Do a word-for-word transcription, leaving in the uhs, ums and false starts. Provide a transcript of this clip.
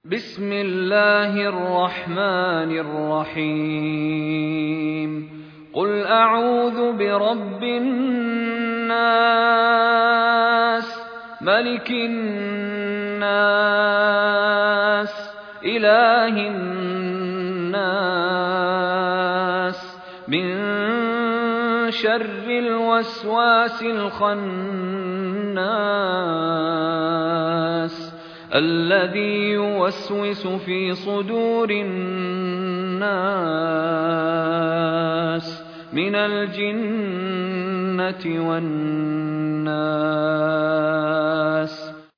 بسم الله الرحمن الرحيم قل أعوذ برب الناس ملك الناس إله الناس من شر الوسواس الخناس الذي يوسوس في صدور الناس من الجنة والناس